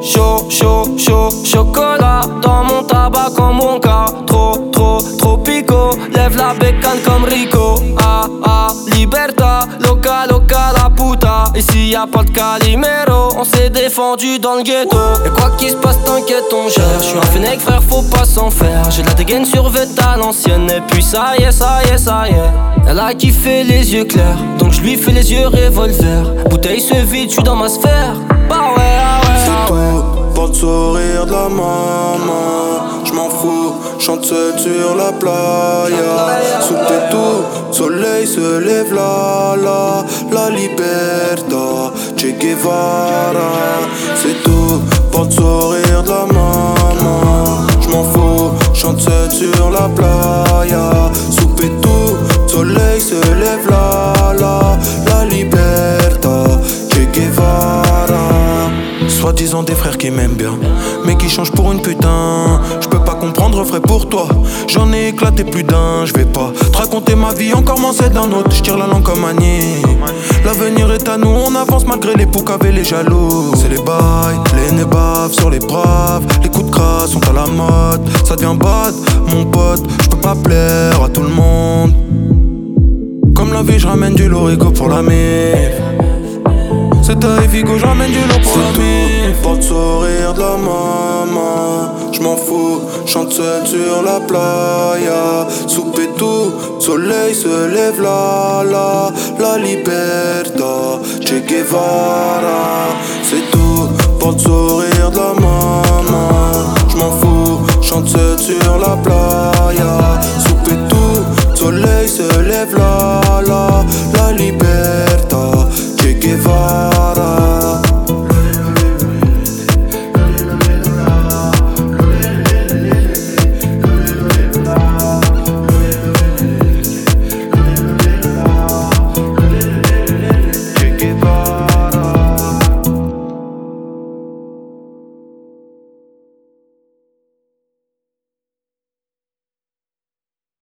Chaud, chaud, chaud, chocolat dans mon tabac comme mon cas. Trop, trop, tropico, lève la bécane comme Rico. Ah, ah, libertà, loca, loca, la puta. Ici y'a pas de Calimero, on s'est défendu dans le ghetto. Et quoi qu'il se passe, t'inquiète, on gère. J'suis un fennec, frère, faut pas s'en faire. J'ai de la dégaine sur à l'ancienne. Et puis ça y est, ça y est, ça y est. Elle a kiffé les yeux clairs, donc je lui fais les yeux revolver. Bouteille se vide, j'suis dans ma sphère. Bah ouais, ah ouais, c'est tout pour le sourire de la maman. J'm'en fous, chante seul sur la playa. Sous tes tout, soleil se lève la libertà, Che Guevara. C'est tout pour le sourire de la maman. J'm'en fous, chante seul sur la playa. Sous tout, soleil se lève la libertà, Che Guevara. Soi-disant des frères qui m'aiment bien, mais qui changent pour une putain. J'peux pas comprendre, vrai pour toi. J'en ai éclaté plus d'un, j'vais pas te raconter ma vie, encore moins celle d'un autre. J'tire la langue comme Annie. L'avenir est à nous, on avance malgré les poucaves et les jaloux. C'est les bails, les nez bavent sur les braves. Les coups de crasse sont à la mode. Ça devient bad, mon pote, j'peux pas plaire à tout le monde. Comme la vie, j'ramène du lorico pour la mif. C'est à Efigo, j'ramène du lot pour la mif. Pour le sourire de la maman. J'm'en fous, chante seul sur la playa. Sous tout, soleil se lève la libertà, Che Guevara. C'est tout pour le sourire de la maman. J'm'en fous, chante seul sur la playa. Sous tout, soleil se lève la libertà, Che Guevara.